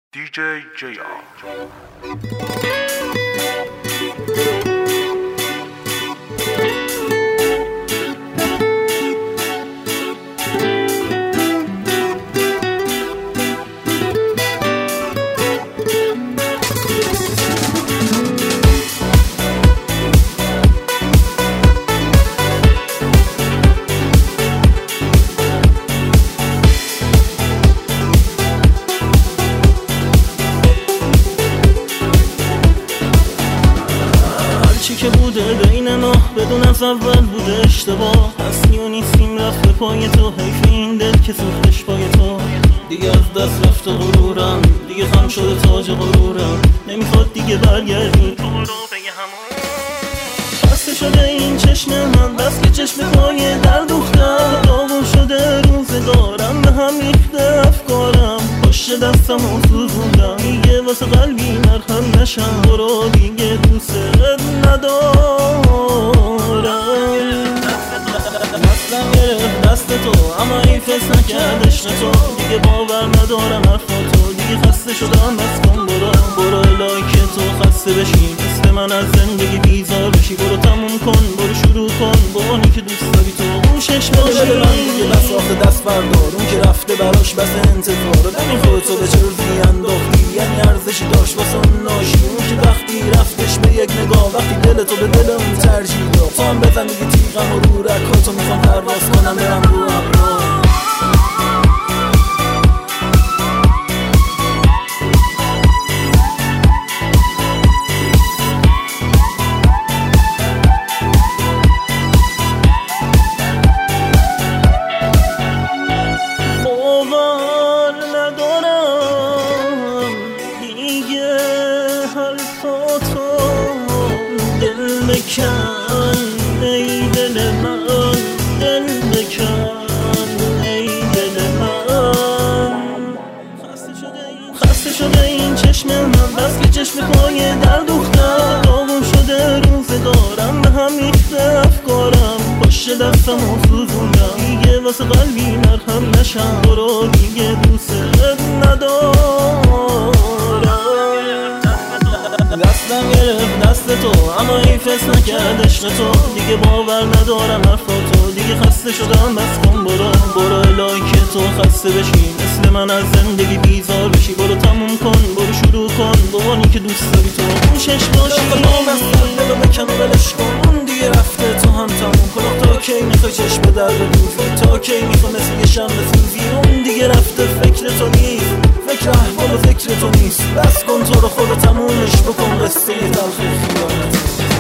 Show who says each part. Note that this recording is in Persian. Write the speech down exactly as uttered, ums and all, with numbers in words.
Speaker 1: دی جی جی آر.
Speaker 2: که بوده بین ما بدون از اول بوده اشتباه. اصلی و نیستیم رفته پای تو، حیف این دل که سوختش پای تو. دیگه از دست رفته غرورم، دیگه خم شده تاج غرورم. نمیخواد دیگه برگردی تو برو بگه همون. خسته شده این چشم من، بس که چشم پای در دوختم. داغون شده روزگارم، به هم ریخته افکارم. پشت دستم و سوزوندم، دیگه واسه قلبی مرهم نشم. برو دیگه دوست ندارم. دستم گرفت دست تو، اما این فس نکرد عشق تو. دیگه باور ندارم حرفاتو، دیگه خسته شدم بس کن برو. برو الهی که تو خسته بشی، مثل من از زندگی بیزار بشی. برو تموم کن، برو شروع کن با اونی که دوست داری تو خوشش باشی. من دیگه بس آخه دست بردار، اون که رفته براش بس انتظار. همین خودتو به چه روزی انداختی، یعنی ارزشی داشت واسه اون ناشی. اون که وقتی رفتش به یک نگاه، وقتی دلتو به دل اون ترجیح داد. تو هم بزن دیگه تیغم و رو رکاتو، میخوام پرواز کنم برم رو ابرا. بکن ای دل من، دل بکن ای دل من. خسته شده این چشم من، بس که چشم پای در دوختم. داغون شده روزگارم، به هم ریخته افکارم. پشت دستم و سوزوندم، دیگه واسه قلبی مرهم نشم. برو دیگه دوست ندارم. دستم گرفت دست تو، اما این فس نکرد عشق تو. دیگه باور ندارم حرفاتو، دیگه خسته شدم بس کن برو. برو الهی که تو خسته بشی، مثل من از زندگی بیزار بشی. برو تموم کن، برو شروع کن با اونی که دوست داری تو خوشش باشی. دلو بکن و ولش کن، اون دیگه رفته تو هم تموم کن. تا کی میخوای چشم در بدوزی، تا کی میخوای مثل یه شمع سوزی. اون دیگه رفته فکر تو نیست، فکر احوال و فکر تو نیست. بس کن تو رو خود تمومش بکن، قصه تلخ خیانت.